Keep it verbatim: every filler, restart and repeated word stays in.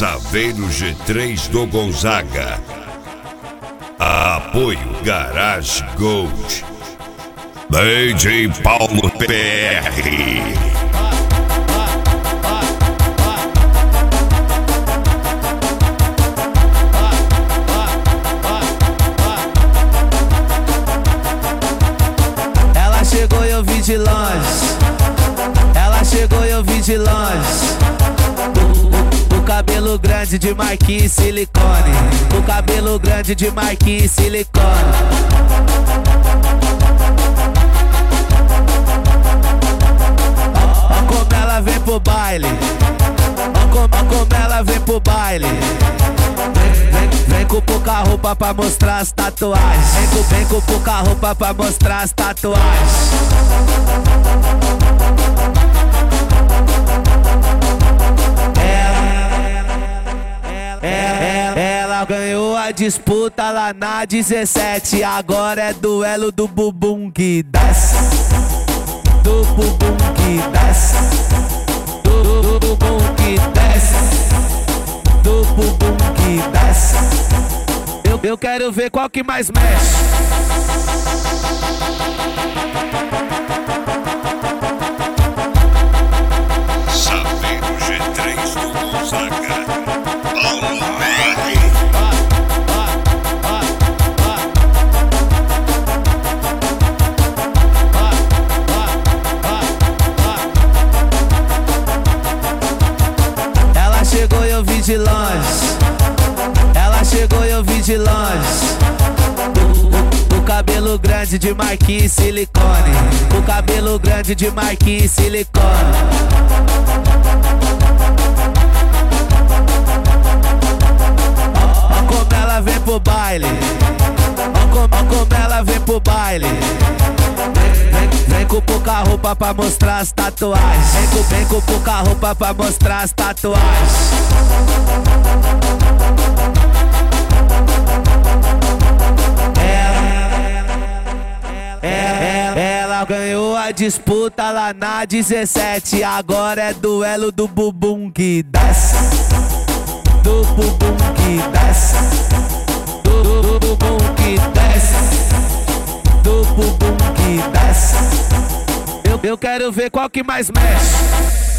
Saveiro G três do Gonzaga. Apoio Garage Gold. D J Paulo P R. Ela chegou e eu vi de longe. Ela chegou e eu vi de longe. O, o, o cabelo grande de Marquinhos e silicone. O cabelo grande de Marquinhos e silicone. Ó como ela vem pro baile. Ó como, ó como ela vem pro baile. Vem, vem, vem com pouca roupa pra mostrar as tatuagens. Vem com, vem com pouca roupa pra mostrar as tatuagens. Ela ganhou a disputa lá na dezessete. Agora é duelo do bumbum que desce. Do bumbum que desce. Do, do, do bumbum que desce. Do bumbum que desce. Eu, eu quero ver qual que mais mexe. Saveiro G três do Gonzaga. Paulo P R. Ela chegou e eu vi de longe. Ela chegou e eu vi de longe. O, o, o cabelo grande de Marquinhos e silicone. O cabelo grande de Marquinhos e silicone. Ó como ela vem pro baile. Ó como, ó como ela vem pro baile. Vem, vem, vem com pouca roupa pra mostrar as tatuagens. Vem com, vem com pouca roupa pra mostrar as tatuagens. Ela, ela, ela ganhou a disputa lá na dezessete. Agora é duelo do bumbum que desce. Do bumbum que desce. Do, do, do bumbum que desce. Do bumbum que desce. Eu, eu quero ver qual que mais mexe.